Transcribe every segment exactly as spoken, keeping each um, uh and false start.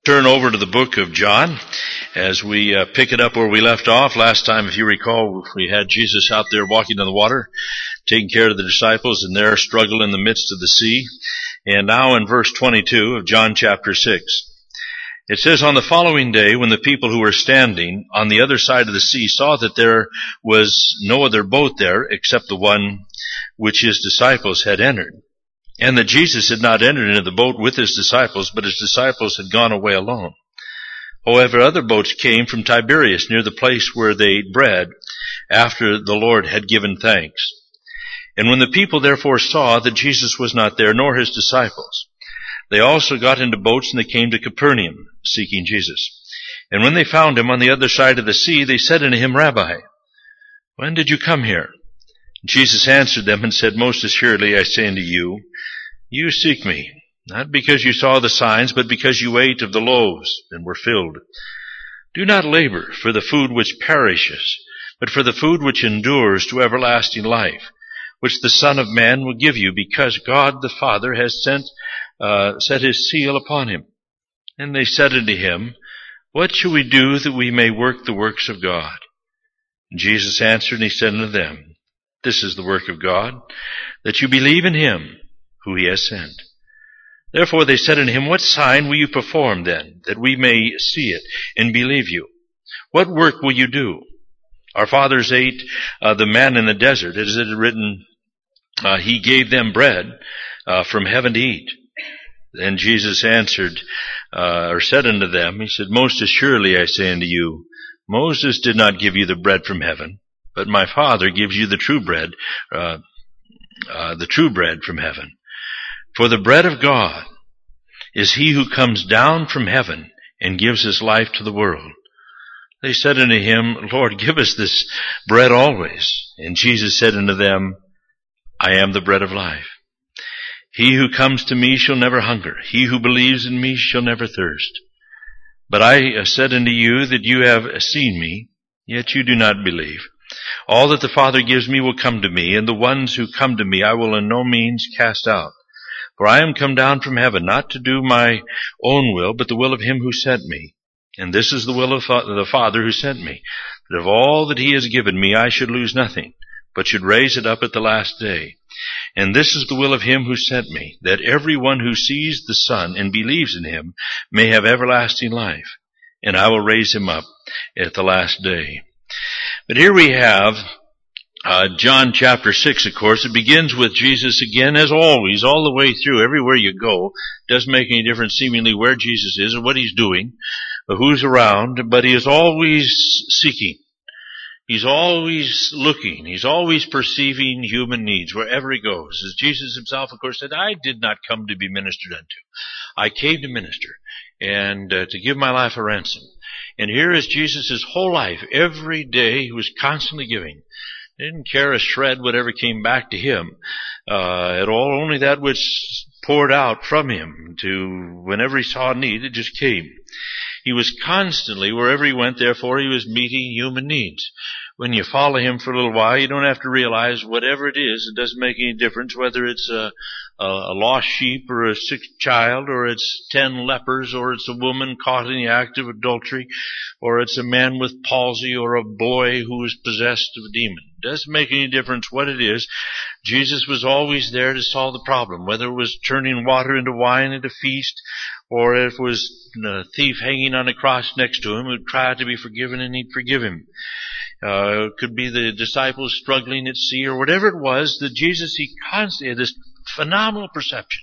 turn over to the book of John as we uh, pick it up where we left off. Last time, if you recall, we had Jesus out there walking on the water, taking care of the disciples and their struggle in the midst of the sea. And now in verse twenty-two of John chapter six, it says, "On the following day, when the people who were standing on the other side of the sea saw that there was no other boat there except the one which his disciples had entered, and that Jesus had not entered into the boat with his disciples, but his disciples had gone away alone. However, other boats came from Tiberias near the place where they ate bread after the Lord had given thanks. And when the people therefore saw that Jesus was not there, nor his disciples, they also got into boats, and they came to Capernaum, seeking Jesus. And when they found him on the other side of the sea, they said unto him, Rabbi, when did you come here? Jesus answered them and said, Most assuredly I say unto you, you seek me, not because you saw the signs, but because you ate of the loaves and were filled. Do not labor for the food which perishes, but for the food which endures to everlasting life, which the Son of Man will give you, because God the Father has sent, uh, set his seal upon him. And they said unto him, What shall we do that we may work the works of God? And Jesus answered, and he said unto them, This is the work of God, that you believe in him who he has sent. Therefore they said unto him, What sign will you perform then, that we may see it and believe you? What work will you do? Our fathers ate uh, the manna in the desert. It is written, uh, he gave them bread uh, from heaven to eat. Then Jesus answered, uh, or said unto them, he said, Most assuredly I say unto you, Moses did not give you the bread from heaven, but my Father gives you the true bread, uh, uh, the true bread from heaven. For the bread of God is he who comes down from heaven and gives his life to the world. They said unto him, Lord, give us this bread always. And Jesus said unto them, I am the bread of life. He who comes to me shall never hunger. He who believes in me shall never thirst. But I said unto you that you have seen me, yet you do not believe. All that the Father gives me will come to me, and the ones who come to me I will in no means cast out. For I am come down from heaven, not to do my own will, but the will of him who sent me. And this is the will of the Father who sent me, that of all that he has given me I should lose nothing, but should raise it up at the last day. And this is the will of him who sent me, that every one who sees the Son and believes in him may have everlasting life, and I will raise him up at the last day. But here we have uh, John chapter six, of course. It begins with Jesus again, as always, all the way through, everywhere you go. Doesn't make any difference seemingly where Jesus is or what he's doing, or who's around, but he is always seeking. He's always looking. He's always perceiving human needs wherever he goes. As Jesus himself, of course, said, I did not come to be ministered unto. I came to minister and uh, to give my life a ransom. And here is Jesus' whole life. Every day he was constantly giving. He didn't care a shred whatever came back to him uh, at all. Only that which poured out from him to whenever he saw need, it just came. He was constantly, wherever he went, therefore, he was meeting human needs. When you follow him for a little while, you don't have to realize whatever it is, it doesn't make any difference whether it's a, a, a lost sheep or a sick child, or it's ten lepers, or it's a woman caught in the act of adultery, or it's a man with palsy, or a boy who is possessed of a demon. It doesn't make any difference what it is. Jesus was always there to solve the problem, whether it was turning water into wine at a feast, or if it was a thief hanging on a cross next to him who tried to be forgiven and he'd forgive him. Uh, it could be the disciples struggling at sea, or whatever it was, that Jesus, he constantly had this phenomenal perception.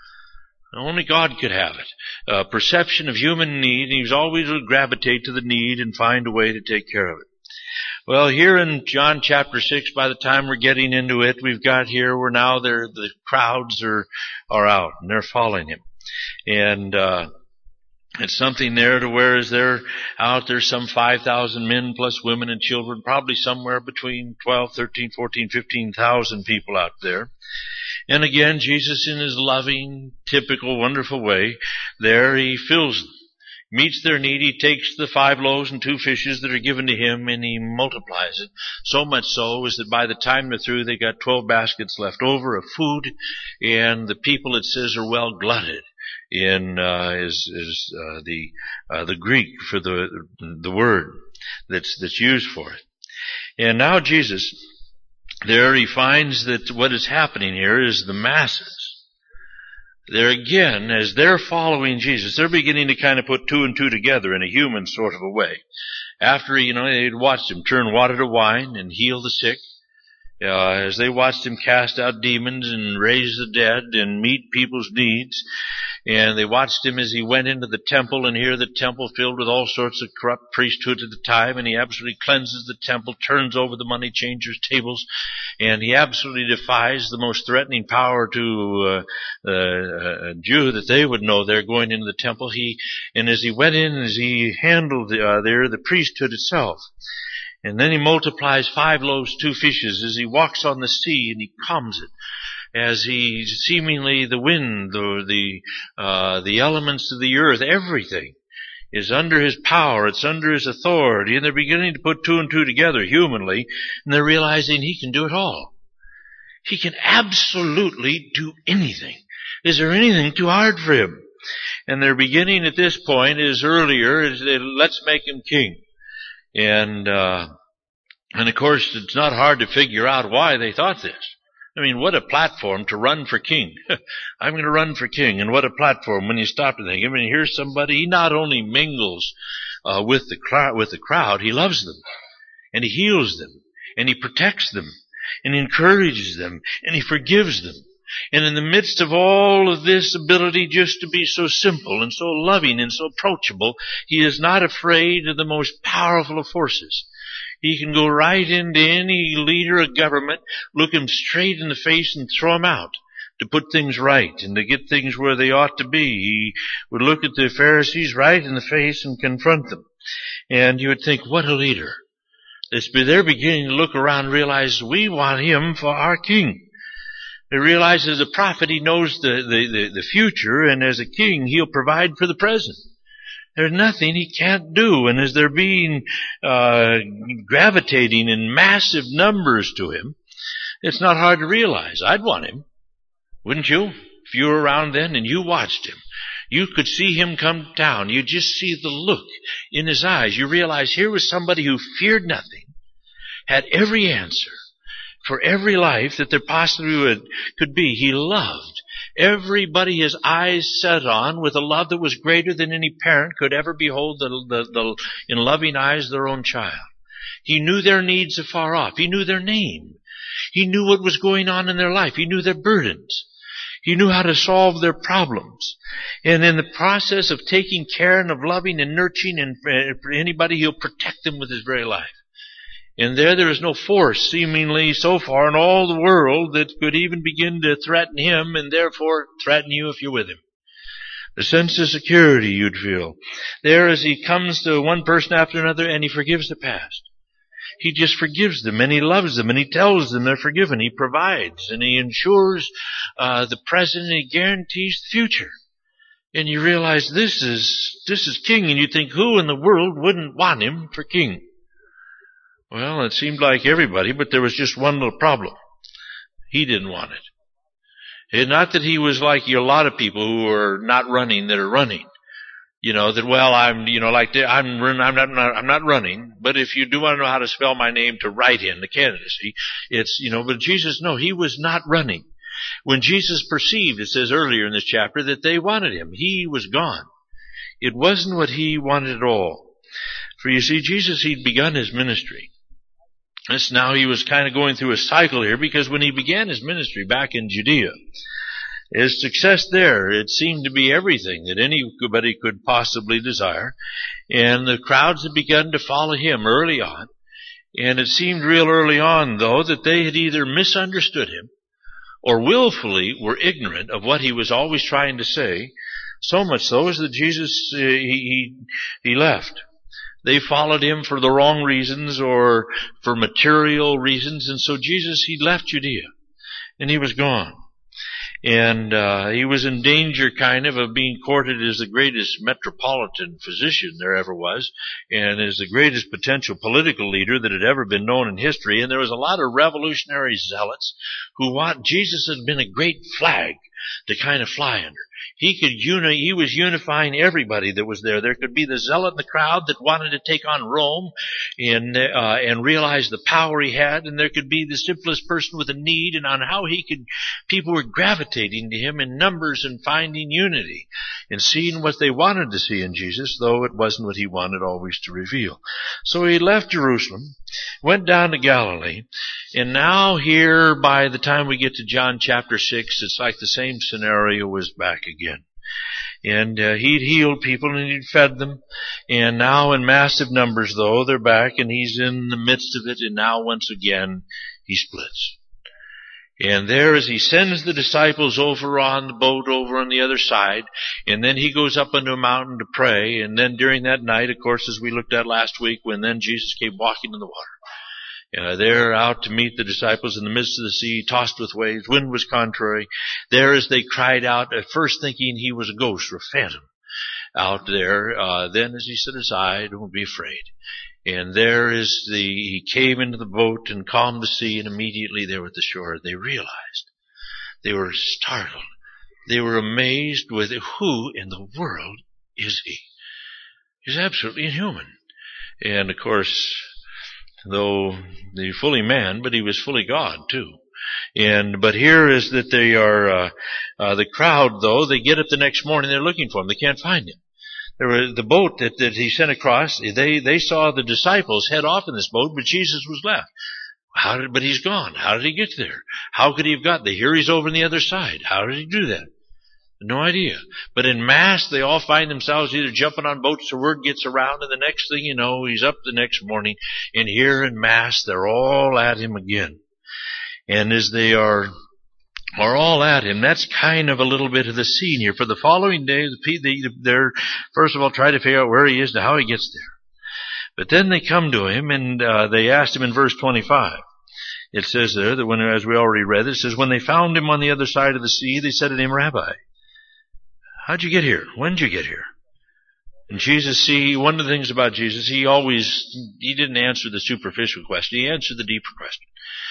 Only God could have it. Uh, perception of human need, and he was always would gravitate to the need and find a way to take care of it. Well, here in John chapter six, by the time we're getting into it, we've got here where now they're, the crowds are, are out and they're following him. And, uh, it's something there to where as they're out there, some five thousand men plus women and children, probably somewhere between twelve, thirteen, fourteen, fifteen thousand people out there. And again, Jesus in his loving, typical, wonderful way, there he fills them. Meets their need. He takes the five loaves and two fishes that are given to him and he multiplies it. So much so is that by the time they're through, they got twelve baskets left over of food, and the people, it says, are well glutted. in uh, is is uh, the uh, the Greek for the the word that's that's used for it. And now Jesus, there he finds that what is happening here is the masses. There again, as they're following Jesus, they're beginning to kind of put two and two together in a human sort of a way. After, you know, they'd watched him turn water to wine and heal the sick, uh, as they watched him cast out demons and raise the dead and meet people's needs, and they watched him as he went into the temple, and here the temple filled with all sorts of corrupt priesthood at the time, and he absolutely cleanses the temple, turns over the money changers' tables, and he absolutely defies the most threatening power to uh, uh, a Jew that they would know there going into the temple. He, and as he went in, as he handled uh, there the priesthood itself, and then he multiplies five loaves, two fishes, as he walks on the sea and he calms it. As he seemingly the wind, the the, uh, the elements of the earth, everything is under his power. It's under his authority, and they're beginning to put two and two together humanly, and they're realizing he can do it all. He can absolutely do anything. Is there anything too hard for him? And they're beginning at this point, as earlier, is they, let's make him king. And uh, and of course, it's not hard to figure out why they thought this. I mean, what a platform to run for king. I'm going to run for king. And what a platform when you stop to think. I mean, here's somebody, he not only mingles uh, with the crowd, with the crowd, he loves them. And he heals them. And he protects them. And he encourages them. And he forgives them. And in the midst of all of this ability just to be so simple and so loving and so approachable, he is not afraid of the most powerful of forces. He can go right into any leader of government, look him straight in the face and throw him out to put things right and to get things where they ought to be. He would look at the Pharisees right in the face and confront them. And you would think, what a leader. They're beginning to look around and realize we want him for our king. They realize as a prophet he knows the, the, the, the future, and as a king he'll provide for the present. There's nothing he can't do. And as they're being uh gravitating in massive numbers to him, it's not hard to realize. I'd want him. Wouldn't you? If you were around then and you watched him, you could see him come to town. You just see the look in his eyes. You realize here was somebody who feared nothing, had every answer for every life that there possibly would, could be. He loved everybody his eyes set on with a love that was greater than any parent could ever behold the, the, the, in loving eyes their own child. He knew their needs afar off. He knew their name. He knew what was going on in their life. He knew their burdens. He knew how to solve their problems. And in the process of taking care and of loving and nurturing and for anybody, he'll protect them with his very life. And there, there is no force, seemingly so far in all the world, that could even begin to threaten him and therefore threaten you if you're with him. The sense of security you'd feel. There as he comes to one person after another and he forgives the past. He just forgives them and he loves them and he tells them they're forgiven. He provides and he ensures uh, the present and he guarantees the future. And you realize this is, this is king, and you think, who in the world wouldn't want him for king? Well, it seemed like everybody, but there was just one little problem. He didn't want it. And not that he was like a lot of people who are not running that are running. You know, that, well, I'm, you know, like, I'm, I'm not, I'm not running, but if you do want to know how to spell my name to write in the candidacy, it's, you know, but Jesus, no, he was not running. When Jesus perceived, it says earlier in this chapter, that they wanted him, he was gone. It wasn't what he wanted at all. For you see, Jesus, he'd begun his ministry. This now he was kind of going through a cycle here, because when he began his ministry back in Judea, his success there, it seemed to be everything that anybody could possibly desire. And the crowds had begun to follow him early on. And it seemed real early on, though, that they had either misunderstood him or willfully were ignorant of what he was always trying to say, so much so as that Jesus, uh, he, he, he left. They followed him for the wrong reasons or for material reasons. And so Jesus, he left Judea and he was gone. And uh, he was in danger kind of of being courted as the greatest metropolitan physician there ever was, and as the greatest potential political leader that had ever been known in history. And there was a lot of revolutionary zealots who want Jesus had been a great flag to kind of fly under. He could uni- he was unifying everybody that was there. There could be the zealot in the crowd that wanted to take on Rome and, uh, and realize the power he had. And there could be the simplest person with a need, and on how he could, people were gravitating to him in numbers and finding unity and seeing what they wanted to see in Jesus, though it wasn't what he wanted always to reveal. So he left Jerusalem, went down to Galilee, and now here by the time we get to John chapter six, it's like the same scenario was back again. And uh, he'd healed people and he'd fed them, and now in massive numbers though, they're back and he's in the midst of it, and now once again he splits. And there as he sends the disciples over on the boat over on the other side, and then he goes up into a mountain to pray, and then during that night, of course, as we looked at last week, when then Jesus came walking in the water. Uh, there out to meet the disciples in the midst of the sea, tossed with waves, wind was contrary. There as they cried out, at first thinking he was a ghost or a phantom out there, uh, then as he set aside, don't be afraid. And there is the, he came into the boat and calmed the sea, and immediately they were at the shore. They realized. They were startled. They were amazed with who in the world is he? He's absolutely inhuman. And of course, though they fully man, but he was fully God too. And, but here is that they are, uh, uh, the crowd though, they get up the next morning, they're looking for him. They can't find him. There was the boat that, that he sent across, they, they saw the disciples head off in this boat, but Jesus was left. How did, but he's gone. How did he get there? How could he have got there? Here he's over on the other side. How did he do that? No idea. But in mass, they all find themselves either jumping on boats, the word gets around, and the next thing you know, he's up the next morning, and here in mass, they're all at him again. And as they are, are all at him, that's kind of a little bit of the scene here. For the following day, they're, first of all, try to figure out where he is and how he gets there. But then they come to him, and uh, they asked him in verse twenty-five. It says there that when, as we already read, it says, when they found him on the other side of the sea, they said to him, Rabbi, how'd you get here? When did you get here? And Jesus, see, one of the things about Jesus, he always, he didn't answer the superficial question. He answered the deeper question.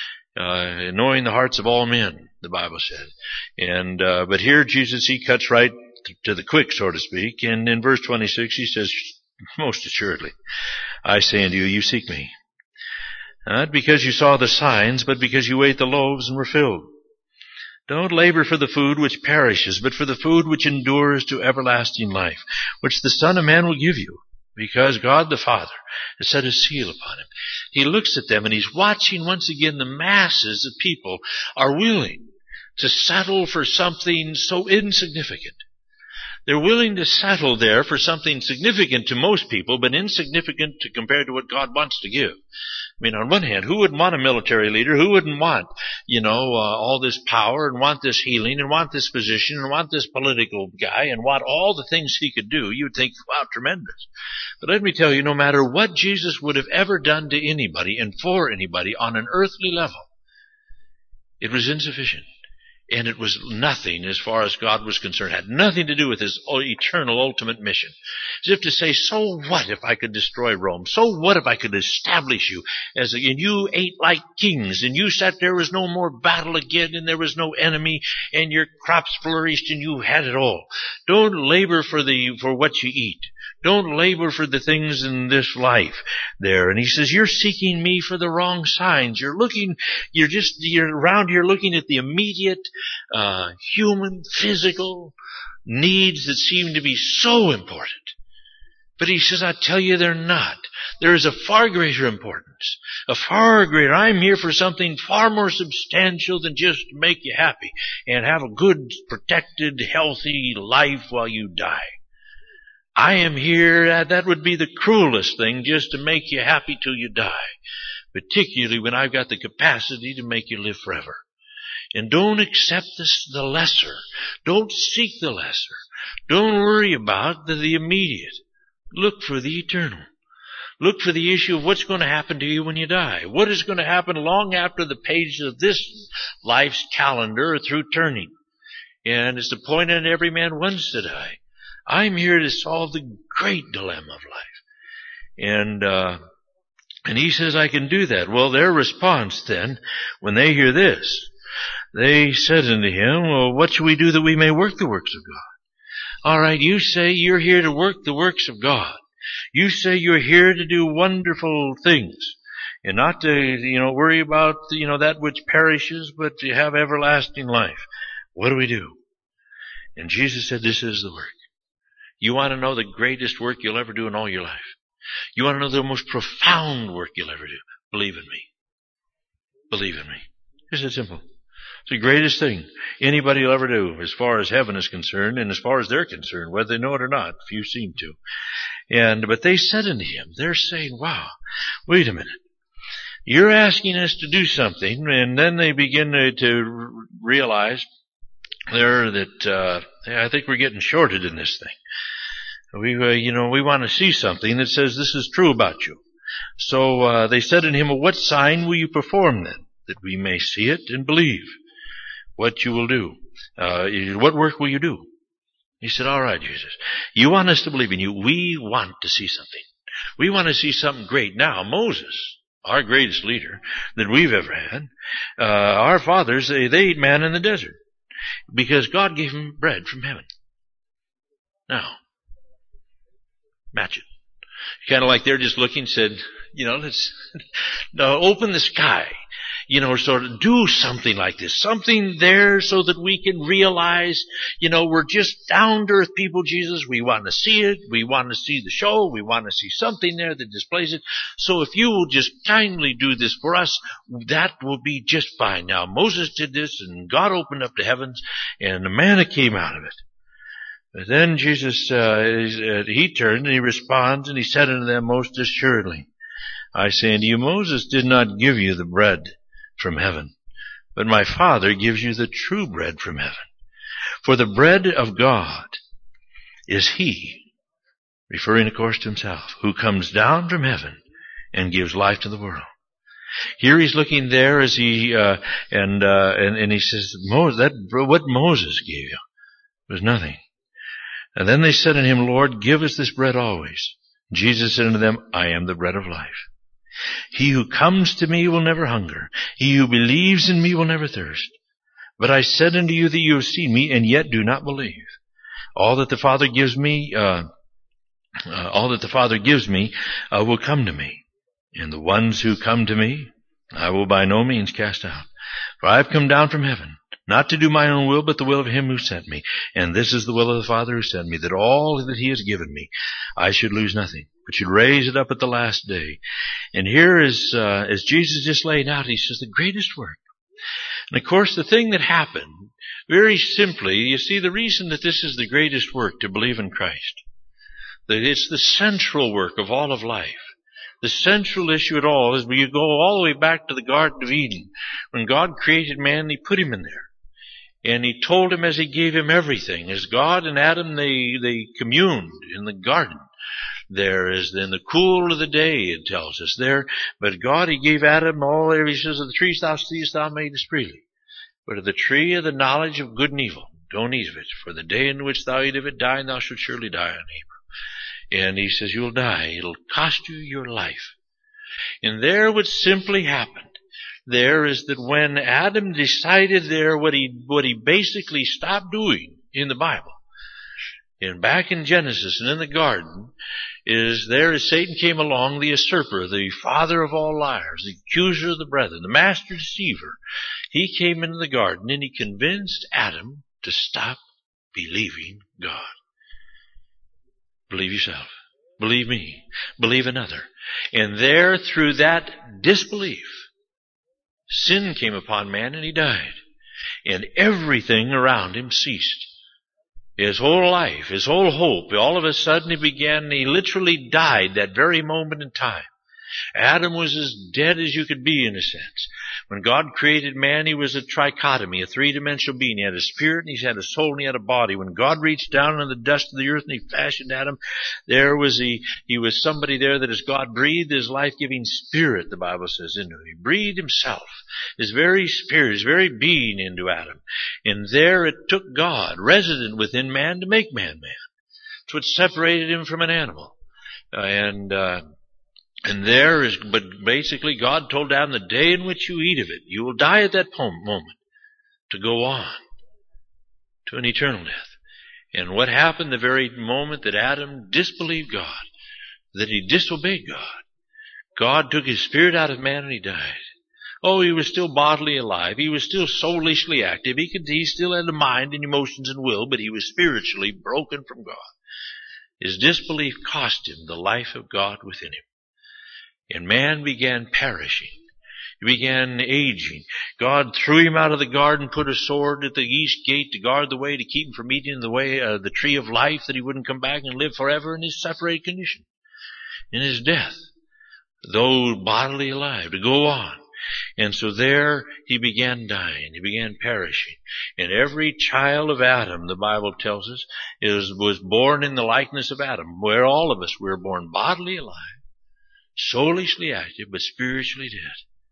Uh, knowing the hearts of all men, the Bible said. And, uh, but here Jesus, he cuts right to the quick, so to speak. And in verse twenty-six, he says, most assuredly, I say unto you, you seek me. Not because you saw the signs, but because you ate the loaves and were filled. Don't labor for the food which perishes, but for the food which endures to everlasting life, which the Son of Man will give you, because God the Father has set his seal upon him. He looks at them and he's watching once again the masses of people are willing to settle for something so insignificant. They're willing to settle there for something significant to most people, but insignificant to compared to what God wants to give. I mean, on one hand, who wouldn't want a military leader? Who wouldn't want, you know, uh, all this power and want this healing and want this position and want this political guy and want all the things he could do? You'd think, wow, tremendous. But let me tell you, no matter what Jesus would have ever done to anybody and for anybody on an earthly level, it was insufficient. And it was nothing as far as God was concerned. It had nothing to do with his eternal ultimate mission. As if to say, so what if I could destroy Rome? So what if I could establish you as a, and you ate like kings, and you sat there was no more battle again, and there was no enemy, and your crops flourished, and you had it all. Don't labor for the, for what you eat. Don't labor for the things in this life there. And he says, you're seeking me for the wrong signs. You're looking, you're just, you're around here looking at the immediate, uh, human, physical needs that seem to be so important. But he says, I tell you they're not. There is a far greater importance. A far greater. I'm here for something far more substantial than just to make you happy and have a good, protected, healthy life while you die. I am here, uh, that would be the cruelest thing, just to make you happy till you die. Particularly when I've got the capacity to make you live forever. And don't accept this, the lesser. Don't seek the lesser. Don't worry about the, the immediate. Look for the eternal. Look for the issue of what's going to happen to you when you die. What is going to happen long after the pages of this life's calendar are through turning. And it's the point at every man once to die. I'm here to solve the great dilemma of life. And, uh, and he says I can do that. Well, their response then, when they hear this, they said unto him, well, what shall we do that we may work the works of God? All right, you say you're here to work the works of God. You say you're here to do wonderful things and not to, you know, worry about, you know, that which perishes, but to have everlasting life. What do we do? And Jesus said, this is the work. You want to know the greatest work you'll ever do in all your life? You want to know the most profound work you'll ever do? Believe in me. Believe in me. It's that simple. It's the greatest thing anybody will ever do as far as heaven is concerned and as far as they're concerned, whether they know it or not. Few seem to. And, but they said unto him, they're saying, wow, wait a minute. You're asking us to do something, and then they begin to, to realize there that, uh, I think we're getting shorted in this thing. We, uh, you know, we want to see something that says this is true about you. So, uh, they said unto him, well, what sign will you perform then, that we may see it and believe what you will do? Uh, what work will you do? He said, all right, Jesus, you want us to believe in you. We want to see something. We want to see something great. Now, Moses, our greatest leader that we've ever had, uh, our fathers, they, they ate manna in the desert because God gave them bread from heaven. Now, match it. Kind of like they're just looking, said, you know, let's no, open the sky, you know, sort of do something like this, something there so that we can realize, you know, we're just down to earth people, Jesus. We want to see it. We want to see the show. We want to see something there that displays it. So if you will just kindly do this for us, that will be just fine. Now, Moses did this and God opened up the heavens and the manna came out of it. But then Jesus, uh, he turned and he responds and he said unto them, most assuredly, I say unto you, Moses did not give you the bread from heaven, but my Father gives you the true bread from heaven. For the bread of God is he, referring of course to himself, who comes down from heaven and gives life to the world. Here he's looking there as he, uh, and, uh, and, and he says, Moses, that, what Moses gave you was nothing. And then they said unto him, Lord, give us this bread always. Jesus said unto them, I am the bread of life. He who comes to me will never hunger. He who believes in me will never thirst. But I said unto you that you have seen me, and yet do not believe. All that the Father gives me, uh, uh all that the Father gives me, uh, will come to me. And the ones who come to me, I will by no means cast out. For I have come down from heaven, not to do my own will, but the will of him who sent me. And this is the will of the Father who sent me, that all that he has given me, I should lose nothing, but should raise it up at the last day. And here is, uh, as Jesus just laid out, he says, the greatest work. And of course, the thing that happened, very simply, you see, the reason that this is the greatest work, to believe in Christ, that it's the central work of all of life. The central issue at all is when you go all the way back to the Garden of Eden. When God created man, he put him in there. And he told him as he gave him everything. As God and Adam, they, they communed in the garden. There is in the cool of the day, it tells us there. But God, he gave Adam all there. He says, of the trees thou seest, thou mayest freely. But of the tree of the knowledge of good and evil, don't eat of it. For the day in which thou eat of it, die, and thou shalt surely die on Hebrew. And he says, you'll die. It'll cost you your life. And there what simply happened there is that when Adam decided there what he, what he basically stopped doing in the Bible, and back in Genesis and in the garden, is there as Satan came along, the usurper, the father of all liars, the accuser of the brethren, the master deceiver. He came into the garden and he convinced Adam to stop believing God. Believe yourself. Believe me. Believe another. And there, through that disbelief, sin came upon man and he died. And everything around him ceased. His whole life, his whole hope, all of a sudden he began, he literally died that very moment in time. Adam was as dead as you could be in a sense. When God created man, he was a trichotomy, a three-dimensional being. He had a spirit, and he had a soul, and he had a body. When God reached down into the dust of the earth and he fashioned Adam, there was he, he was somebody there that as God breathed his life-giving spirit, the Bible says, into him. He breathed himself, his very spirit, his very being into Adam. And there it took God, resident within man, to make man man. It's what separated him from an animal. Uh, and, uh, And there is, but basically God told Adam, the day in which you eat of it, you will die at that moment to go on to an eternal death. And what happened the very moment that Adam disbelieved God, that he disobeyed God? God took his spirit out of man and he died. Oh, he was still bodily alive. He was still soulishly active. He could, he still had a mind and emotions and will, but he was spiritually broken from God. His disbelief cost him the life of God within him. And man began perishing. He began aging. God threw him out of the garden, put a sword at the east gate to guard the way, to keep him from eating the way, uh, the tree of life, that he wouldn't come back and live forever in his separated condition, in his death, though bodily alive, to go on. And so there he began dying. He began perishing. And every child of Adam, the Bible tells us, is, was born in the likeness of Adam, where all of us were born bodily alive, soulishly active, but spiritually dead.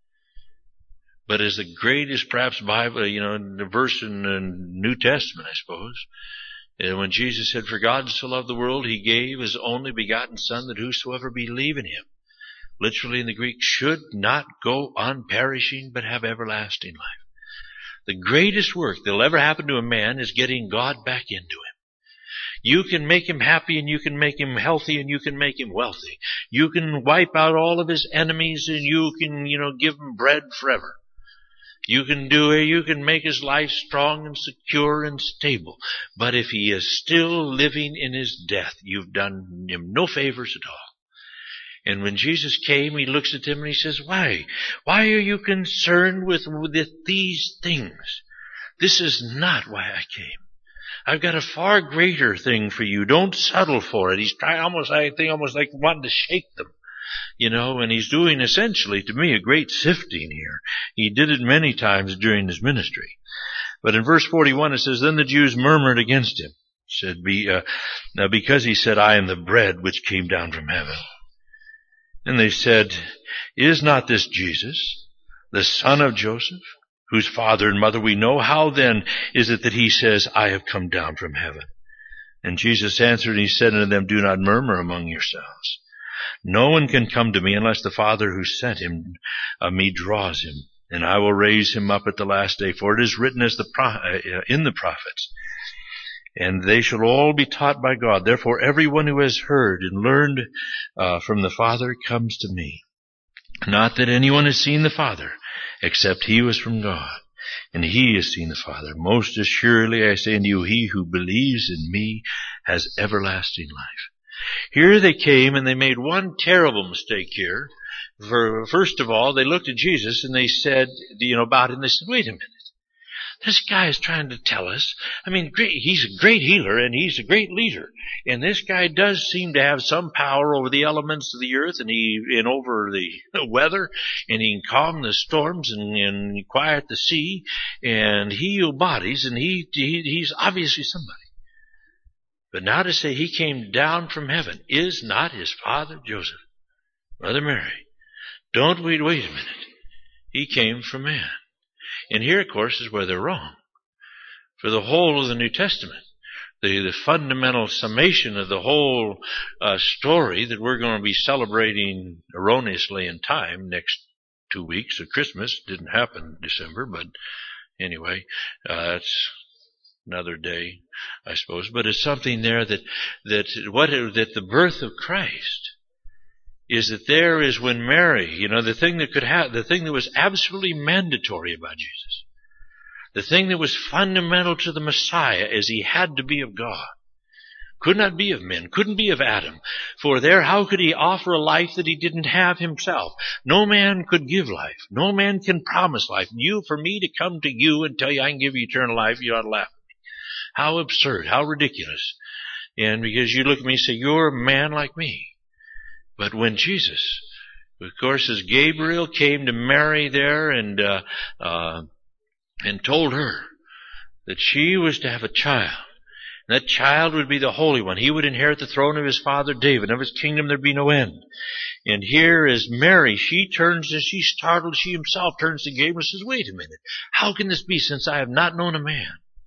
But as the greatest, perhaps, Bible, you know, the verse in the New Testament, I suppose, when Jesus said, "For God so loved the world, he gave his only begotten Son, that whosoever believe in him," literally in the Greek, "should not go on perishing, but have everlasting life." The greatest work that'll ever happen to a man is getting God back into him. You can make him happy, and you can make him healthy, and you can make him wealthy. You can wipe out all of his enemies, and you can, you know, give him bread forever. You can do it, you can make his life strong and secure and stable. But if he is still living in his death, you've done him no favors at all. And when Jesus came, he looks at them and he says, Why? Why are you concerned with, with these things? This is not why I came. I've got a far greater thing for you. Don't settle for it. He's trying almost, I think, almost like wanting to shake them. You know, and he's doing essentially, to me, a great sifting here. He did it many times during his ministry. But in verse forty-one it says, Then the Jews murmured against him, said, Be, uh, now because he said, I am the bread which came down from heaven. And they said, Is not this Jesus, the son of Joseph, whose father and mother we know? How then is it that he says, I have come down from heaven? And Jesus answered, and he said unto them, Do not murmur among yourselves. No one can come to me unless the Father who sent him, uh, me draws him, and I will raise him up at the last day. For it is written as the pro- uh, in the prophets, and they shall all be taught by God. Therefore everyone who has heard and learned uh, from the Father comes to me. Not that anyone has seen the Father, except he was from God, and he has seen the Father. Most assuredly I say unto you, he who believes in me has everlasting life. Here they came and they made one terrible mistake here. For first of all, they looked at Jesus and they said, you know, about him, they said, wait a minute. This guy is trying to tell us, I mean, great, he's a great healer and he's a great leader. And this guy does seem to have some power over the elements of the earth and he, and over the weather, and he can calm the storms and, and quiet the sea and heal bodies, and he, he he's obviously somebody. But now to say he came down from heaven, is not his father Joseph, Mother Mary? Don't we, wait a minute. He came from man. And here, of course, is where they're wrong. For the whole of the New Testament, the, the fundamental summation of the whole uh, story that we're going to be celebrating erroneously in time next two weeks of Christmas, didn't happen in December, but anyway, uh, it's another day, I suppose. But it's something there that that what that the birth of Christ is that there is when Mary, you know, the thing that could have, the thing that was absolutely mandatory about Jesus, the thing that was fundamental to the Messiah is he had to be of God. Could not be of men, couldn't be of Adam. For there, how could he offer a life that he didn't have himself? No man could give life. No man can promise life. You, for me to come to you and tell you I can give you eternal life, you ought to laugh at me. How absurd, how ridiculous. And because you look at me and say, you're a man like me. But when Jesus, of course, as Gabriel came to Mary there and uh, uh, and told her that she was to have a child, and that child would be the Holy One. He would inherit the throne of his father David, and of his kingdom there'd be no end. And here is Mary. She turns, and she's startled. She herself turns to Gabriel and says, wait a minute. How can this be, since I have not known a man?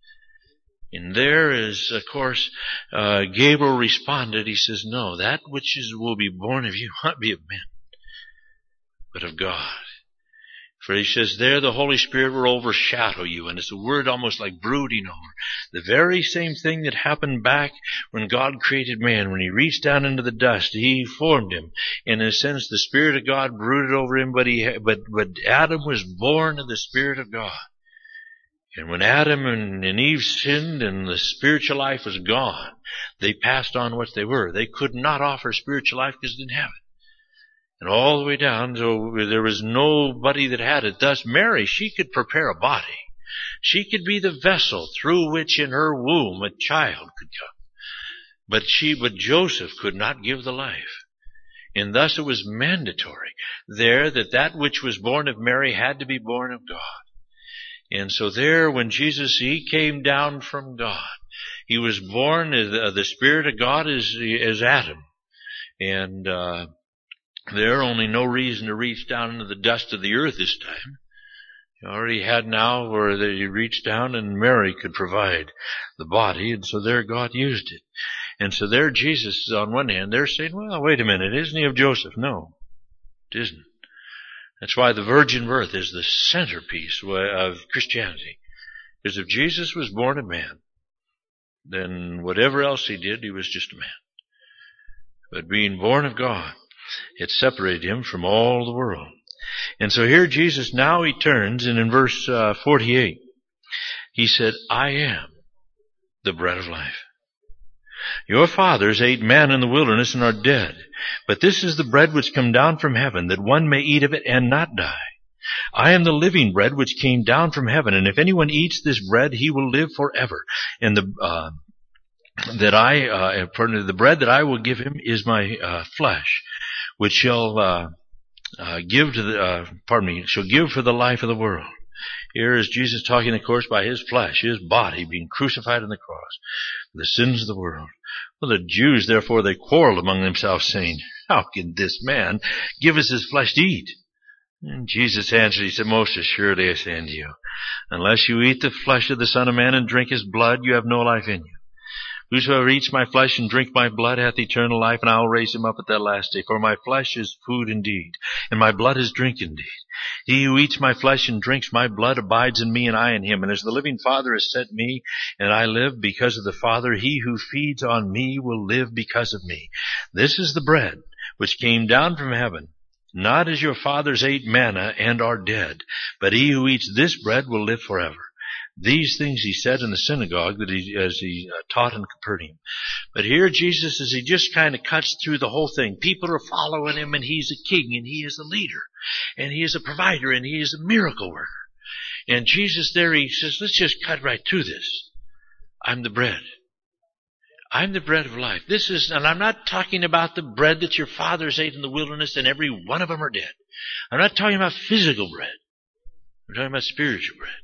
And there is, of course, uh, Gabriel responded. He says, no, that which is will be born of you will not be of men, but of God. For he says, there the Holy Spirit will overshadow you. And it's a word almost like brooding over. The very same thing that happened back when God created man. When he reached down into the dust, he formed him. And in a sense, the Spirit of God brooded over him, but, he, but, but Adam was born of the Spirit of God. And when Adam and, and Eve sinned and the spiritual life was gone, they passed on what they were. They could not offer spiritual life because they didn't have it. And all the way down, so there was nobody that had it. Thus Mary, she could prepare a body. She could be the vessel through which in her womb a child could come. But she, but Joseph could not give the life. And thus it was mandatory there that that which was born of Mary had to be born of God. And so there, when Jesus, he came down from God, he was born, uh, the Spirit of God is, is Adam. And, uh, there only no reason to reach down into the dust of the earth this time. You already had now where they reached down and Mary could provide the body, and so there God used it. And so there Jesus is on one hand, they're saying, well, wait a minute, isn't he of Joseph? No, it isn't. That's why the virgin birth is the centerpiece of Christianity. Because if Jesus was born a man, then whatever else he did, he was just a man. But being born of God, it separated him from all the world. And so here Jesus, now he turns, and in verse uh, forty-eight, he said, I am the bread of life. Your fathers ate manna in the wilderness and are dead. But this is the bread which come down from heaven, that one may eat of it and not die. I am the living bread which came down from heaven, and if anyone eats this bread, he will live forever. And the uh, that I, uh, the bread that I will give him is my uh, flesh, which shall uh, uh, give to the, uh, pardon me, shall give for the life of the world. Here is Jesus talking, of course, by his flesh, his body being crucified on the cross for the sins of the world. Well, the Jews, therefore, they quarreled among themselves, saying, how can this man give us his flesh to eat? And Jesus answered, he said, most assuredly I say unto you, unless you eat the flesh of the Son of Man and drink his blood, you have no life in you. Whosoever eats my flesh and drink my blood hath eternal life, and I will raise him up at that last day. For my flesh is food indeed, and my blood is drink indeed. He who eats my flesh and drinks my blood abides in me, and I in him. And as the living Father has sent me, and I live because of the Father, he who feeds on me will live because of me. This is the bread which came down from heaven, not as your fathers ate manna and are dead, but he who eats this bread will live forever. These things he said in the synagogue that he, as he uh, taught in Capernaum. But here Jesus, as he just kind of cuts through the whole thing, people are following him, and he's a king, and he is a leader, and he is a provider, and he is a miracle worker. And Jesus there, he says, let's just cut right through this. I'm the bread. I'm the bread of life. This is, and I'm not talking about the bread that your fathers ate in the wilderness and every one of them are dead. I'm not talking about physical bread. I'm talking about spiritual bread.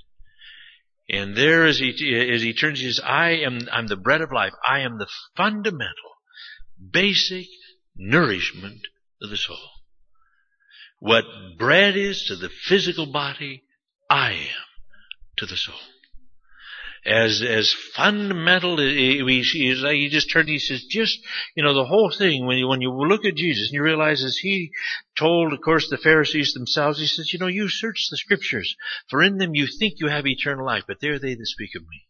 And there, as he, as he turns, he says, I am, I'm the bread of life. I am the fundamental, basic nourishment of the soul. What bread is to the physical body, I am to the soul. As, as fundamental, he, he just turned, he says, just, you know, the whole thing, when you, when you look at Jesus and you realize, as he told, of course, the Pharisees themselves, he says, you know, you search the scriptures, for in them you think you have eternal life, but they're they that speak of me.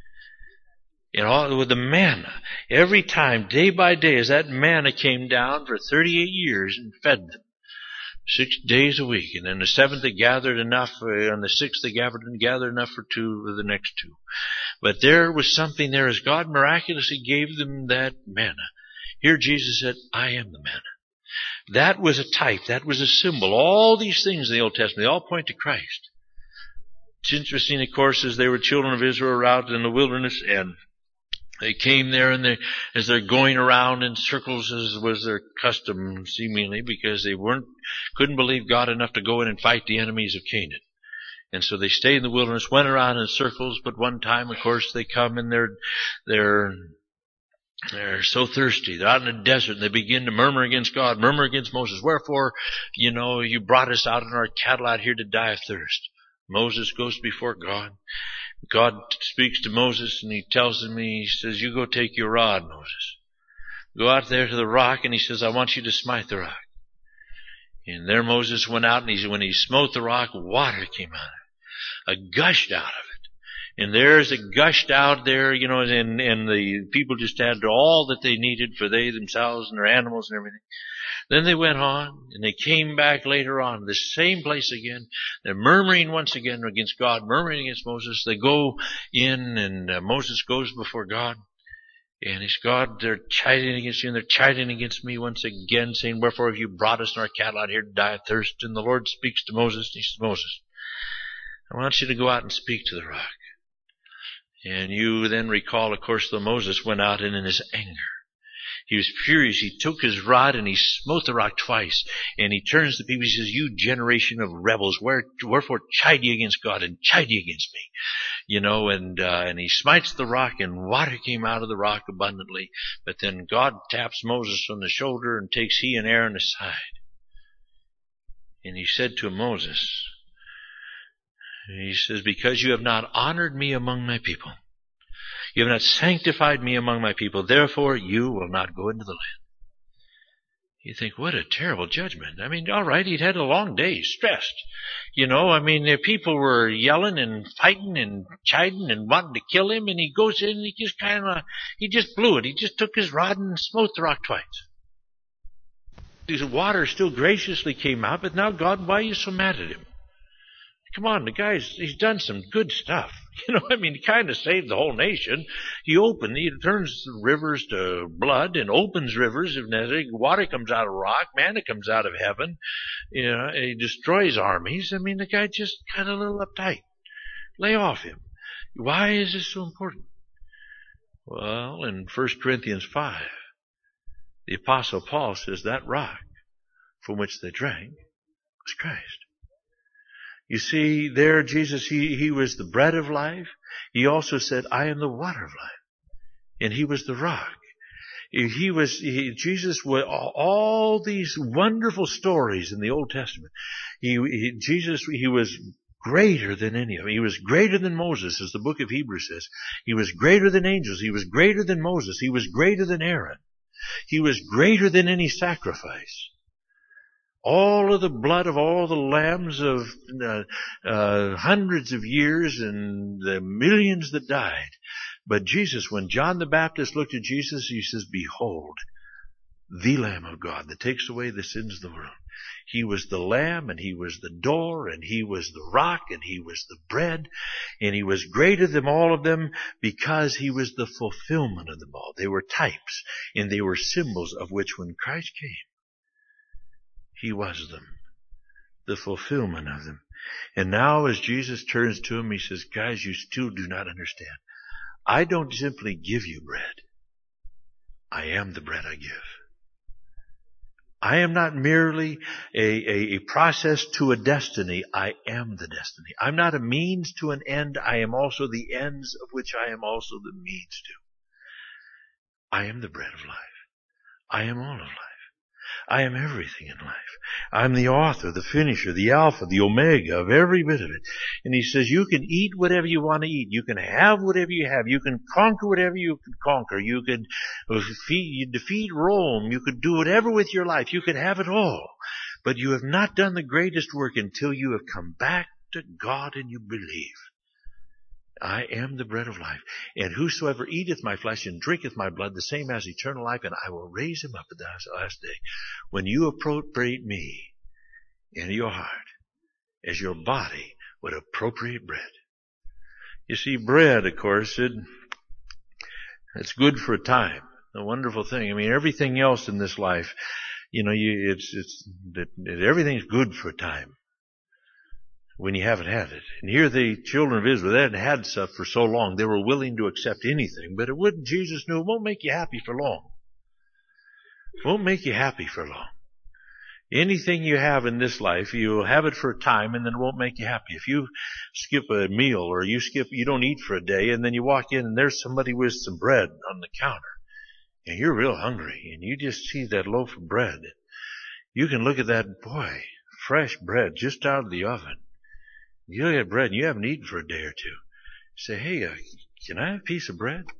You know, with the manna, every time, day by day, as that manna came down for thirty-eight years and fed them, six days a week, and then the seventh they gathered enough, uh, on the sixth they gathered and gathered enough for two of the next two. But there was something there, as God miraculously gave them that manna. Here Jesus said, I am the manna. That was a type, that was a symbol. All these things in the Old Testament, they all point to Christ. It's interesting, of course, as they were children of Israel out in the wilderness, and they came there, and they, as they're going around in circles, as was their custom, seemingly, because they weren't, couldn't believe God enough to go in and fight the enemies of Canaan. And so they stayed in the wilderness, went around in circles, but one time, of course, they come and they're, they're, they're so thirsty. They're out in the desert, and they begin to murmur against God, murmur against Moses. Wherefore, you know, you brought us out and our cattle out here to die of thirst. Moses goes before God. God speaks to Moses, and he tells him, he says, you go take your rod, Moses. Go out there to the rock, and he says, I want you to smite the rock. And there Moses went out, and he, when he smote the rock, water came out of it. A gushed out of it. And there's it gushed out there, you know, and, and the people just had all that they needed for they themselves and their animals and everything. Then they went on, and they came back later on, the same place again. They're murmuring once again against God, murmuring against Moses. They go in, and uh, Moses goes before God. And he's, God, they're chiding against you, and they're chiding against me once again, saying, wherefore have you brought us and our cattle out here to die of thirst? And the Lord speaks to Moses, and he says, Moses, I want you to go out and speak to the rock. And you then recall, of course, that Moses went out, and in his anger, he was furious. He took his rod and he smote the rock twice. And he turns to people, he says, you generation of rebels, where, wherefore chide ye against God and chide ye against me? You know, and, uh, and he smites the rock, and water came out of the rock abundantly. But then God taps Moses on the shoulder and takes he and Aaron aside. And he said to Moses, he says, because you have not honored me among my people, you have not sanctified me among my people, therefore you will not go into the land. You think, what a terrible judgment. I mean, all right, he'd had a long day, stressed. You know, I mean, the people were yelling and fighting and chiding and wanting to kill him, and he goes in and he just kind of, he just blew it. He just took his rod and smote the rock twice. The water still graciously came out, but now, God, why are you so mad at him? Come on, the guy's, he's done some good stuff. You know, I mean, he kind of saved the whole nation. He opened, he turns rivers to blood and opens rivers. If necessary, water comes out of rock, manna comes out of heaven. You know, he destroys armies. I mean, the guy just got a little uptight. Lay off him. Why is this so important? Well, in First Corinthians five, the Apostle Paul says that rock from which they drank was Christ. You see, there Jesus, he, he was the bread of life. He also said, I am the water of life. And he was the rock. He was, he, Jesus, was all these wonderful stories in the Old Testament. He, he, Jesus, he was greater than any of them. He was greater than Moses, as the book of Hebrews says. He was greater than angels. He was greater than Moses. He was greater than Aaron. He was greater than any sacrifice. All of the blood of all the lambs of uh, uh, hundreds of years and the millions that died. But Jesus, when John the Baptist looked at Jesus, he says, behold, the Lamb of God that takes away the sins of the world. He was the Lamb, and he was the door, and he was the rock, and he was the bread, and he was greater than all of them because he was the fulfillment of them all. They were types, and they were symbols of which when Christ came, he was them, the fulfillment of them. And now as Jesus turns to him, he says, guys, you still do not understand. I don't simply give you bread. I am the bread I give. I am not merely a, a, a process to a destiny. I am the destiny. I'm not a means to an end. I am also the ends of which I am also the means to. I am the bread of life. I am all of life. I am everything in life. I'm the author, the finisher, the alpha, the omega of every bit of it. And he says, you can eat whatever you want to eat. You can have whatever you have. You can conquer whatever you can conquer. You could defeat, you defeat Rome. You could do whatever with your life. You could have it all. But you have not done the greatest work until you have come back to God and you believe. I am the bread of life, and whosoever eateth my flesh and drinketh my blood, the same has eternal life, and I will raise him up at the last day. When you appropriate me into your heart, as your body would appropriate bread. You see, bread, of course, it, it's good for a time. A wonderful thing. I mean, everything else in this life, you know, you, it's, it's, it, it, everything's good for a time. When you haven't had it. And here the children of Israel, they hadn't had stuff for so long, they were willing to accept anything, but it wouldn't, Jesus knew, it won't make you happy for long. It won't make you happy for long. Anything you have in this life, you'll have it for a time and then it won't make you happy. If you skip a meal or you skip, you don't eat for a day and then you walk in and there's somebody with some bread on the counter and you're real hungry and you just see that loaf of bread, you can look at that, boy, fresh bread just out of the oven. You look at bread and you haven't eaten for a day or two. Say, hey, uh, can I have a piece of bread?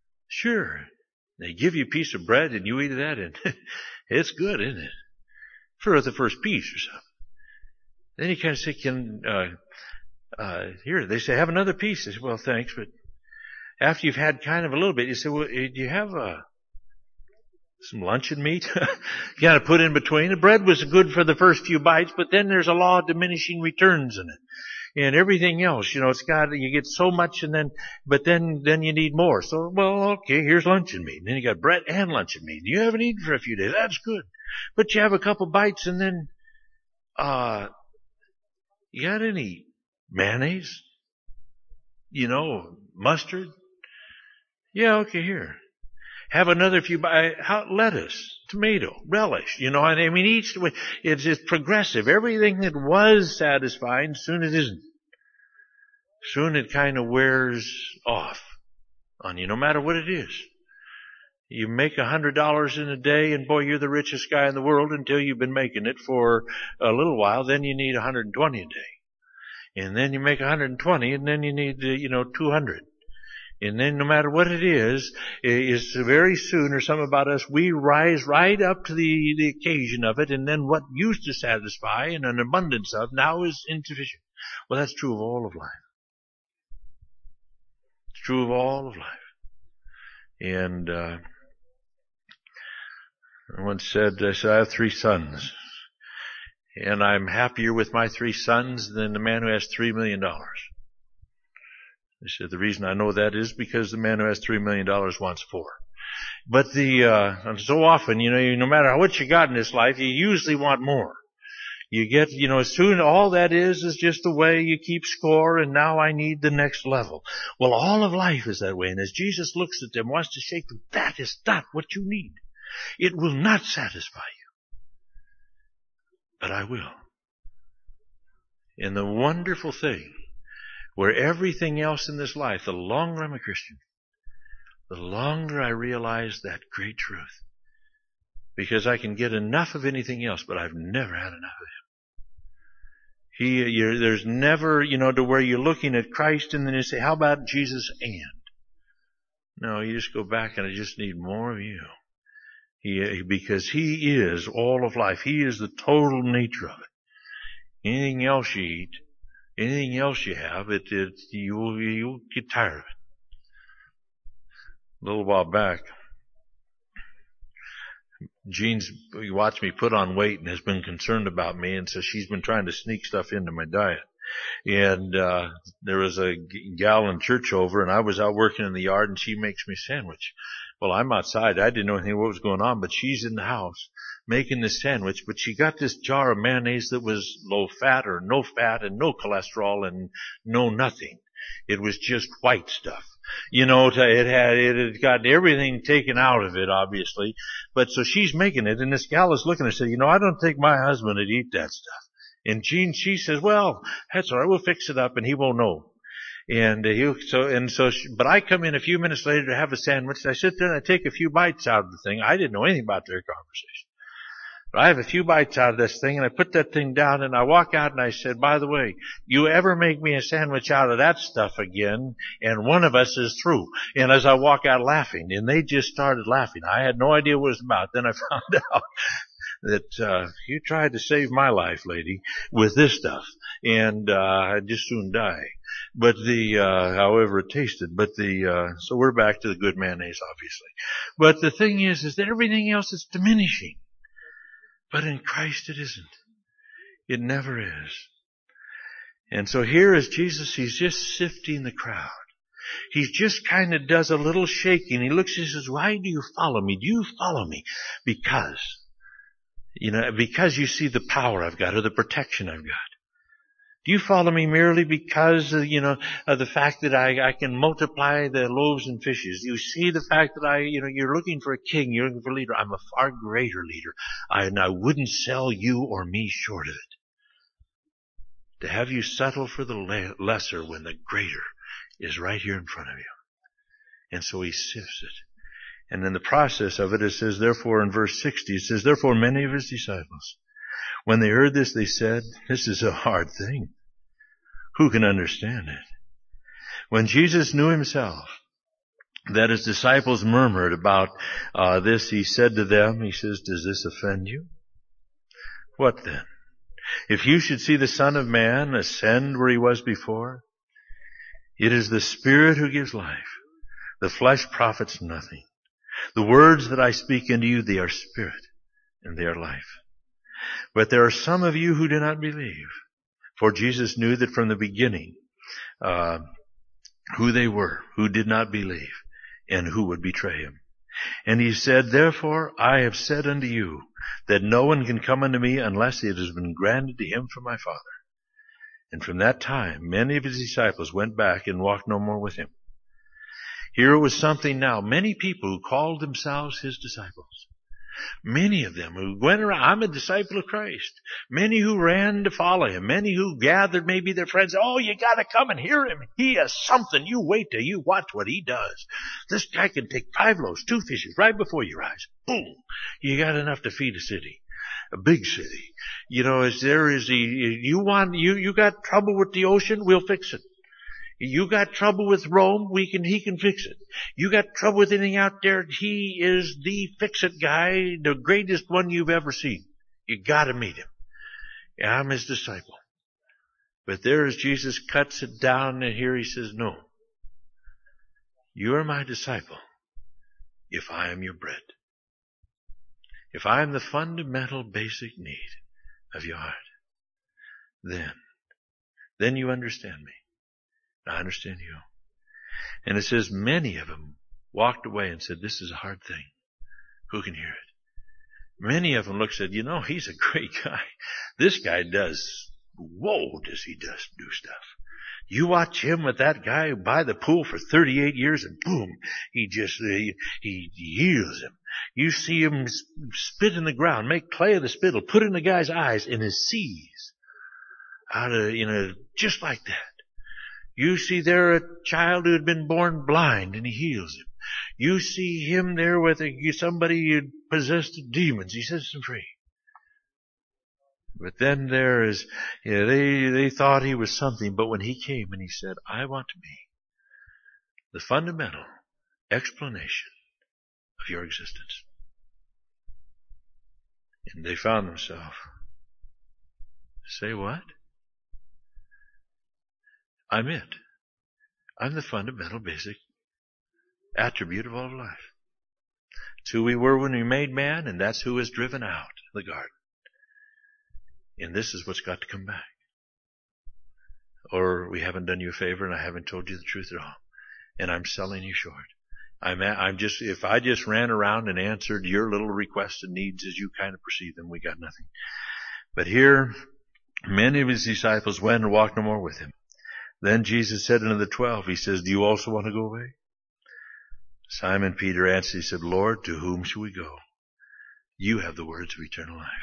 Sure. They give you a piece of bread and you eat that and it's good, isn't it? for the first piece or something. Then you kind of say, can, uh, uh, here, they say, have another piece. I say, well, thanks, but after you've had kind of a little bit, you say, well, do you have, uh, some luncheon meat? You gotta put in between. The bread was good for the first few bites, but then there's a law of diminishing returns in it. And everything else, you know, it's got, you get so much and then, but then, then you need more. So, well, okay, here's luncheon meat. And then you got bread and luncheon meat. You haven't eaten for a few days. That's good. But you have a couple bites and then, uh, you got any mayonnaise? You know, mustard? Yeah, okay, here. Have another few bites. Lettuce, tomato, relish. You know, I mean, each, it's, it's progressive. Everything that was satisfying, soon it isn't. Soon it kind of wears off on you, no matter what it is. You make a hundred dollars in a day and boy, you're the richest guy in the world until you've been making it for a little while. Then you need one hundred twenty a day. And then you make one hundred twenty and then you need, you know, two hundred. And then no matter what it is, is very soon or something about us, we rise right up to the, the occasion of it. And then what used to satisfy and an abundance of now is insufficient. Well, that's true of all of life. It's true of all of life. And, uh, I once said, I said, I have three sons. And I'm happier with my three sons than the man who has three million dollars. I said, the reason I know that is because the man who has three million dollars wants four. But the, uh, so often, you know, no matter what you got in this life, you usually want more. You get, you know, soon all that is, is just the way you keep score and now I need the next level. Well, all of life is that way. And as Jesus looks at them, wants to shake them, that is not what you need. It will not satisfy you. But I will. And the wonderful thing, where everything else in this life, the longer I'm a Christian, the longer I realize that great truth. Because I can get enough of anything else, but I've never had enough of Him. He, you're, there's never, you know, to where you're looking at Christ and then you say, how about Jesus and? No, you just go back and I just need more of you. He, because He is all of life. He is the total nature of it. Anything else you eat, anything else you have, it, it you'll, you'll get tired of it. A little while back, Jean's watched me put on weight and has been concerned about me, and so she's been trying to sneak stuff into my diet. And uh there was a gal in church over, and I was out working in the yard, and she makes me a sandwich. Well, I'm outside. I didn't know anything what was going on, but she's in the house making this sandwich. But she got this jar of mayonnaise that was low fat or no fat and no cholesterol and no nothing. It was just white stuff. You know, it had, it had got everything taken out of it, obviously. But so she's making it, and this gal is looking and said, you know, I don't think my husband would eat that stuff. And Jean, she says, well, that's all right. We'll fix it up and he won't know. And uh, he, so, and so, she, but I come in a few minutes later to have a sandwich. I sit there and I take a few bites out of the thing. I didn't know anything about their conversation. But I have a few bites out of this thing and I put that thing down and I walk out and I said, by the way, you ever make me a sandwich out of that stuff again and one of us is through. And as I walk out laughing, and they just started laughing. I had no idea what it was about. Then I found out that uh you tried to save my life, lady, with this stuff, and uh I'd just soon die. But the uh however it tasted, but the uh so we're back to the good mayonnaise, obviously. But the thing is is that everything else is diminishing. But in Christ it isn't. It never is. And so here is Jesus, He's just sifting the crowd. He just kind of does a little shaking. He looks and says, why do you follow me? Do you follow me? Because You know, because you see the power I've got or the protection I've got. Do you follow me merely because, uh, you know, of the fact that I, I can multiply the loaves and fishes? You see the fact that I, you know, you're looking for a king, you're looking for a leader. I'm a far greater leader. I, and I wouldn't sell you or me short of it. To have you settle for the le- lesser when the greater is right here in front of you. And so He sifts it. And in the process of it, it says, therefore, in verse sixty, it says, therefore many of His disciples, when they heard this, they said, this is a hard thing. Who can understand it? When Jesus knew Himself that His disciples murmured about uh, this, He said to them, He says, does this offend you? What then? If you should see the Son of Man ascend where he was before, it is the Spirit who gives life. The flesh profits nothing. The words that I speak unto you, they are spirit and they are life. But there are some of you who do not believe. For Jesus knew that from the beginning uh, who they were, who did not believe, and who would betray him. And he said, therefore I have said unto you, that no one can come unto me unless it has been granted to him from my Father. And from that time, many of his disciples went back and walked no more with him. Here was something now. Many people who called themselves his disciples. Many of them who went around, I'm a disciple of Christ. Many who ran to follow him. Many who gathered maybe their friends. Oh, you gotta come and hear him. He has something. You wait till you watch what he does. This guy can take five loaves, two fishes right before your eyes. Boom. You got enough to feed a city. A big city. You know, as there is the, you want, you, you got trouble with the ocean, we'll fix it. You got trouble with Rome, we can, he can fix it. You got trouble with anything out there, he is the fix-it guy, the greatest one you've ever seen. You gotta meet him. And I'm his disciple. But there as Jesus cuts it down, and here he says, no. You are my disciple if I am your bread. If I am the fundamental basic need of your heart, then, then you understand me. I understand you. And it says many of them walked away and said, this is a hard thing. Who can hear it? Many of them looked and said, you know, he's a great guy. This guy does, whoa, does he does do stuff. You watch him with that guy by the pool for thirty-eight years and boom, he just, he, he heals him. You see him spit in the ground, make clay of the spittle, put it in the guy's eyes and he sees out of, you know, just like that. You see there a child who had been born blind and he heals him. You see him there with a, somebody who possessed demons. He sets them free. But then there is, you know, they, they thought he was something, but when he came and he said, I want to be the fundamental explanation of your existence. And they found themselves, say what? I'm it. I'm the fundamental basic attribute of all of life. It's who we were when we made man, and that's who is driven out of the garden. And this is what's got to come back. Or we haven't done you a favor and I haven't told you the truth at all. And I'm selling you short. I'm, I'm just, if I just ran around and answered your little requests and needs as you kind of perceive them, we got nothing. But here, many of his disciples went and walked no more with him. Then Jesus said unto the twelve, he says, do you also want to go away? Simon Peter answered, he said, Lord, to whom shall we go? You have the words of eternal life.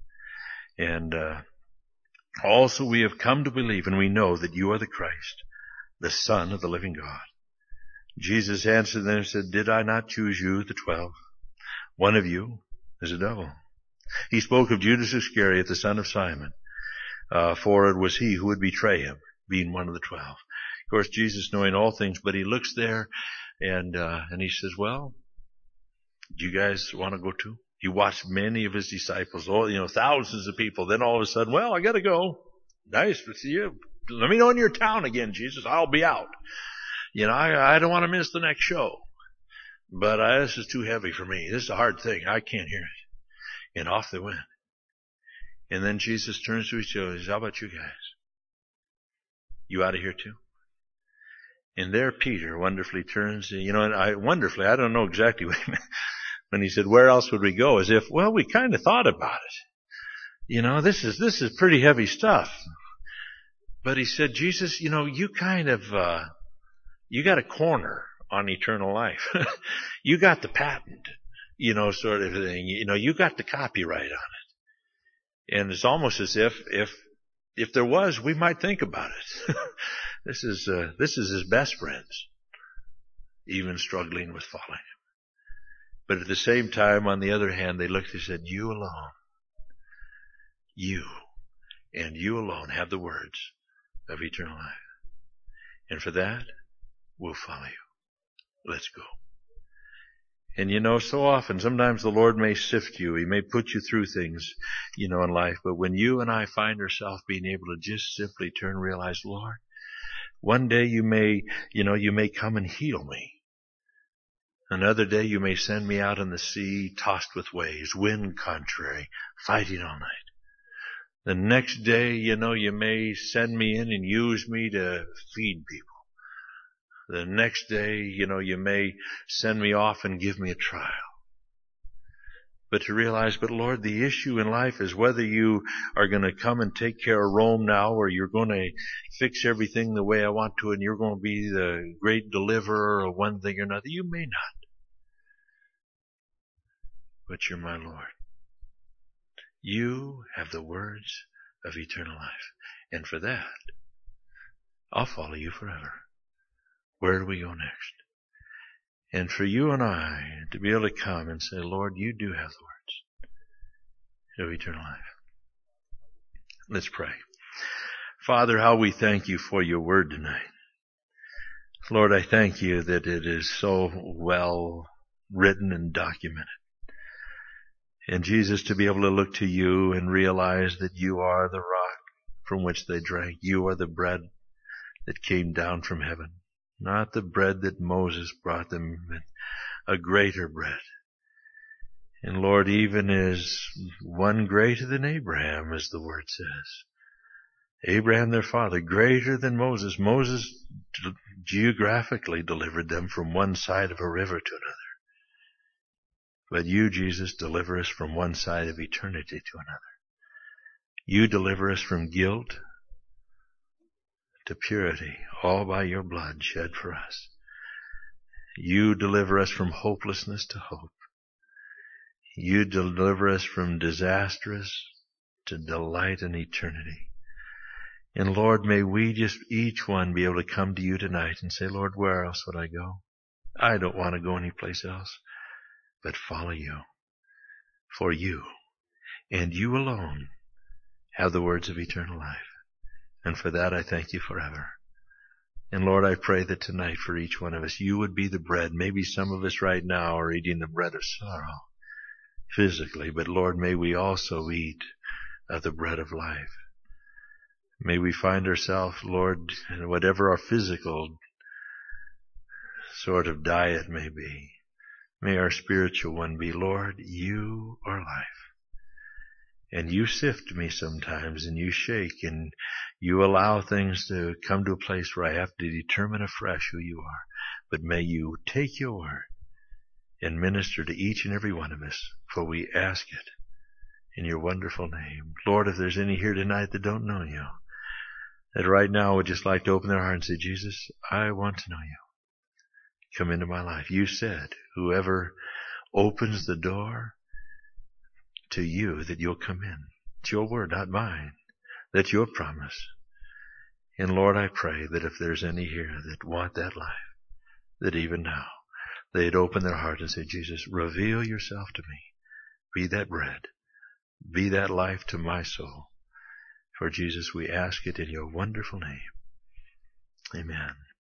And uh, also we have come to believe, and we know that you are the Christ, the Son of the living God. Jesus answered them and said, did I not choose you, the twelve? One of you is a devil. He spoke of Judas Iscariot, the son of Simon, uh, for it was he who would betray him, being one of the twelve. Of course, Jesus knowing all things, but he looks there and uh, and he says, well, do you guys want to go too? He watched many of his disciples, all, you know, thousands of people. Then all of a sudden, well, I got to go. Nice to see you. Let me know in your town again, Jesus. I'll be out. You know, I, I don't want to miss the next show. But uh, this is too heavy for me. This is a hard thing. I can't hear it. And off they went. And then Jesus turns to his children and says, how about you guys? You out of here too? And there Peter wonderfully turns, you know, and I, wonderfully, I don't know exactly what he meant. When he said, where else would we go? As if, well, we kind of thought about it. You know, this is, this is pretty heavy stuff. But he said, Jesus, you know, you kind of, uh, you got a corner on eternal life. You got the patent, you know, sort of thing. You know, you got the copyright on it. And it's almost as if, if, if there was, we might think about it. This is, uh, this is his best friends, even struggling with following him. But at the same time, on the other hand, they looked and said, you alone, you, and you alone have the words of eternal life. And for that, we'll follow you. Let's go. And you know, so often, sometimes the Lord may sift you. He may put you through things, you know, in life. But when you and I find ourselves being able to just simply turn and realize, Lord, one day you may, you know, you may come and heal me. Another day you may send me out in the sea, tossed with waves, wind contrary, fighting all night. The next day, you know, you may send me in and use me to feed people. The next day, you know, you may send me off and give me a trial. But to realize, but Lord, the issue in life is whether you are going to come and take care of Rome now, or you're going to fix everything the way I want to, and you're going to be the great deliverer of one thing or another. You may not. But you're my Lord. You have the words of eternal life. And for that, I'll follow you forever. Where do we go next? And for you and I to be able to come and say, Lord, you do have the words of eternal life. Let's pray. Father, how we thank you for your word tonight. Lord, I thank you that it is so well written and documented. And Jesus, to be able to look to you and realize that you are the rock from which they drank. You are the bread that came down from heaven. Not the bread that Moses brought them, but a greater bread. And Lord, even as one greater than Abraham, as the word says. Abraham, their father, greater than Moses. Moses geographically delivered them from one side of a river to another. But you, Jesus, deliver us from one side of eternity to another. You deliver us from guilt to purity, all by your blood shed for us. You deliver us from hopelessness to hope. You deliver us from disastrous to delight in eternity. And Lord, may we just each one be able to come to you tonight and say, Lord, where else would I go? I don't want to go anyplace else, but follow you. For you, and you alone, have the words of eternal life. And for that I thank you forever. And Lord, I pray that tonight for each one of us, you would be the bread. Maybe some of us right now are eating the bread of sorrow physically, but Lord, may we also eat of the bread of life. May we find ourselves, Lord, whatever our physical sort of diet may be, may our spiritual one be, Lord, you are life. And you sift me sometimes, and you shake, and you allow things to come to a place where I have to determine afresh who you are. But may you take your word and minister to each and every one of us, for we ask it in your wonderful name. Lord, if there's any here tonight that don't know you, that right now would just like to open their heart and say, Jesus, I want to know you. Come into my life. You said, whoever opens the door to you, that you'll come in. It's your word, not mine. That's your promise. And Lord, I pray that if there's any here that want that life, that even now they'd open their heart and say, Jesus, reveal yourself to me. Be that bread. Be that life to my soul. For Jesus, we ask it in your wonderful name. Amen.